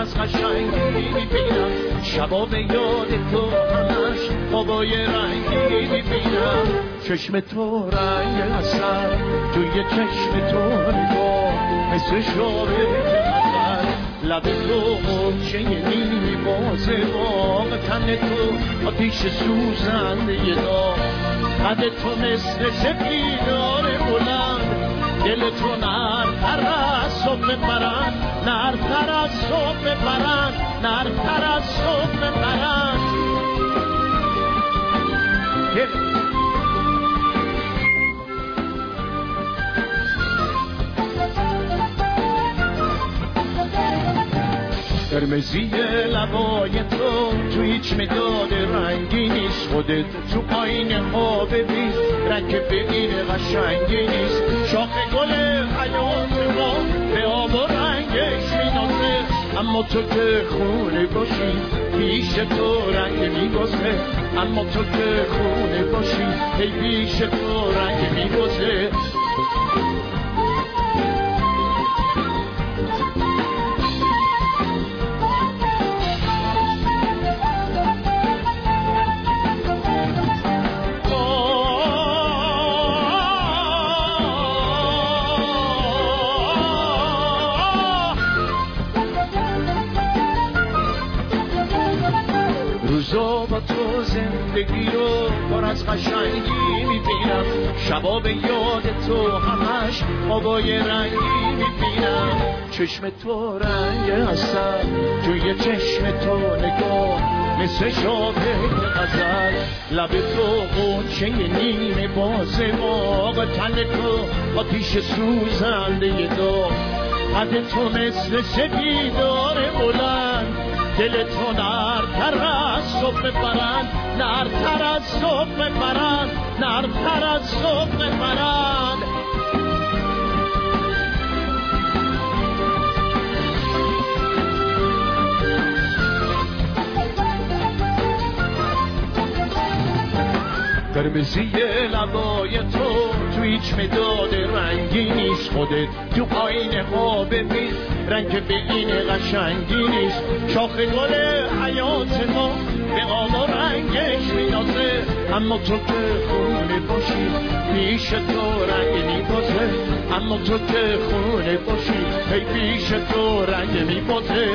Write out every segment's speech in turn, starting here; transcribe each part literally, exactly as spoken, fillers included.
از قشنگی میبینم، شبا به یاد تو همش خوابای رنگی میبینم. چشم تو رنگ اثر، توی چشم تو نگاه مثل شابه غزل، لب تو غنچه نیمی بازه باغ، تن تو آتیش سوزنده داغ، قد تو مثل سپیدار بلند، دل تو نرتر از صبح پرند، نرتر از صبح پرند، نرتر از صبح پرند. قرمزی لبای تو تو هیچ مداد رنگی نیست، خودت تو آینه ها ببین رنگ به این قشنگی نیست. شاخ گل حیات ما به آب و رنگش مینازه، اما تو که خونه باشی پیش تو رنگ میبازه، اما تو که خونه باشی ای پیش تو رنگ میبازه. روزا با تو زندگی رو پر از قشنگی میبینم، شبا به یاد تو همش خوابای رنگی میبینم. چشم تو رنگ اثر، توی چشم تو نگاه مثل شابه غزل، لب تو غنچه نیمه بازه باغ، تن تو آتیش سوزنده داغ، قد تو مثل سپیدار بلند، دل تو نرتر از صبح پرند، نرتر از صبح پرند، نرتر از صبح پرند. قرمزی لبای تو تو هیچ مداد رنگی نیست، خودت تو آینه ها ببین رنگ به این قشنگی نیست. شاخ گل حیات ما به آب و رنگش مینازه، اما تو که خونه باشی پیش تو رنگ میبازه، اما تو که خونه باشی ای پیش تو رنگ میبازه.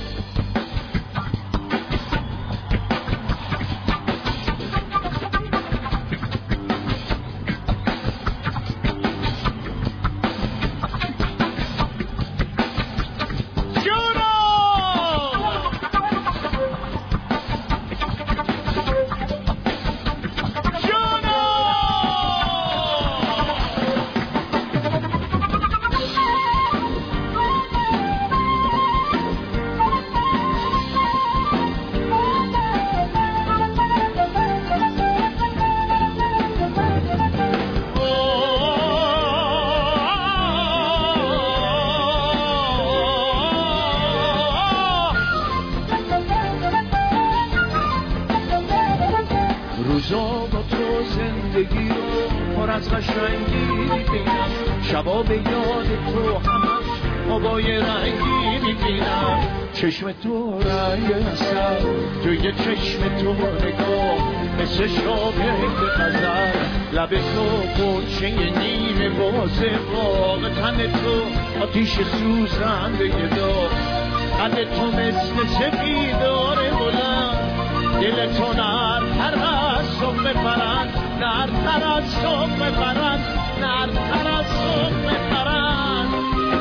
روزا با تو زندگی رو پر از قشنگی میبینم، شبا به یاد تو همش خوابای رنگی میبینم. چشم تو رنگ اثر، توی چشم تو نگاه مثل شابه غزل، لب تو غنچه نیمه بازه باغ، تن تو آتیش سوزنده داغ، قد تو مثل سپیدار بلند، دل تو نرتر از صبح پرند، نرتر از صبح پرند، نرتر از صبح پرند.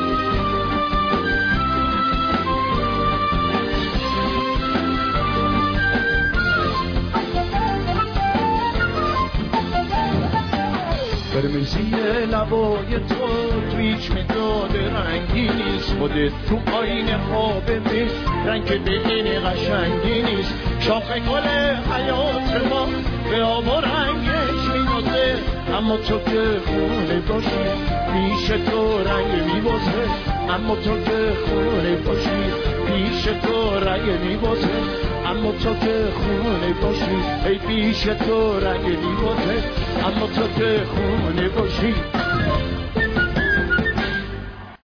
قرمزی لبای تو تو هیچ مداد رنگی نیست، خودت تو آینه ها ببین رنگ به این قشنگی نیست. شاخ گل حیات ما به آب و رنگش مینازه، اما تو که خونه باشی پیش تو رنگ میبازه، اما تو که خونه باشی پیش تو رنگ میبازه، اما تو که خونه باشی ای پیش تو رنگ میبازه، اما تو که خونه باشی.